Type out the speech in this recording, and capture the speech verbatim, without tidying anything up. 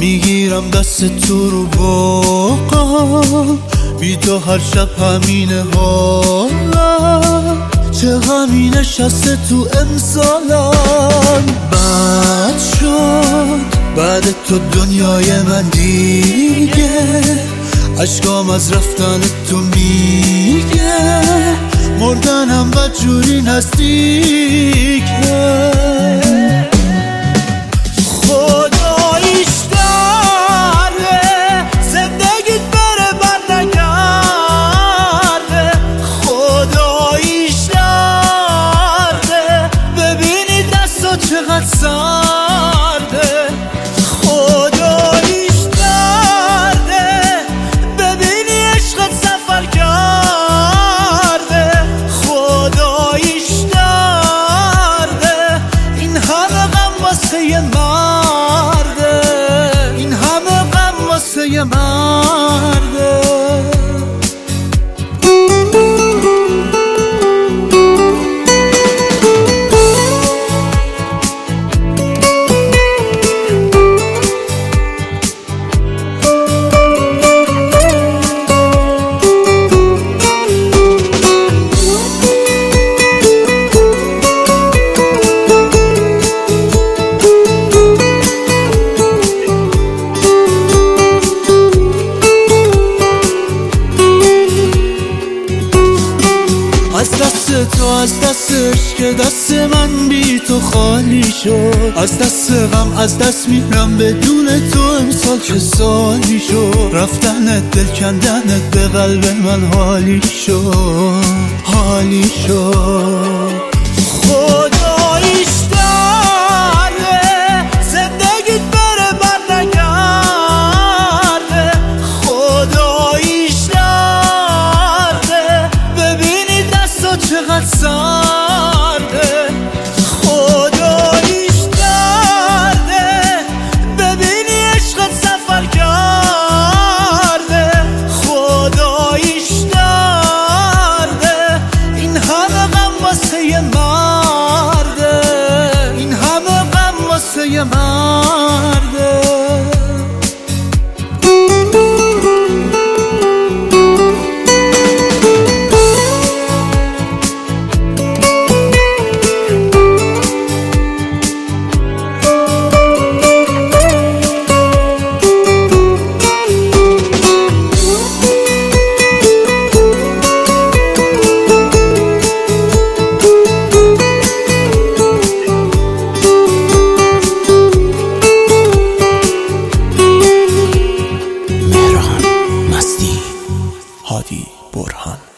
میگیرم دست تو رو واقعا، بی تو هر شب همینه حالم، چه غمی نشسته تو امسالم. بد شد بعد تو دنیای من دیگه، عشقام از رفتن تو میگه، مردنم بدجوری نزدیکه. خداییش داره زندگیت بره بر نگرده، خداییش داره ببینی دستا چقدر سرده، خداییش داره ببینی عشقت سفر کرده، خداییش داره این همه غم واسه یه مرده، این همه غم واسه یه مرده. از دست تو، از دستش که دست من بی تو خالی شد، از دست غم از دست میرم بدون تو امسال چه سالی شد، رفتنت دل کندنت به قلب من حالی شد، حالی شد. خداییش داره زندگیت بره بر نگرده، خداییش داره ببینی دستا چقدر سرده، خداییش داره ببینی عشقت سفر کرده، خداییش داره این همه غم واسه یه مرده، این همه غم واسه یه مرده. هادی برهان.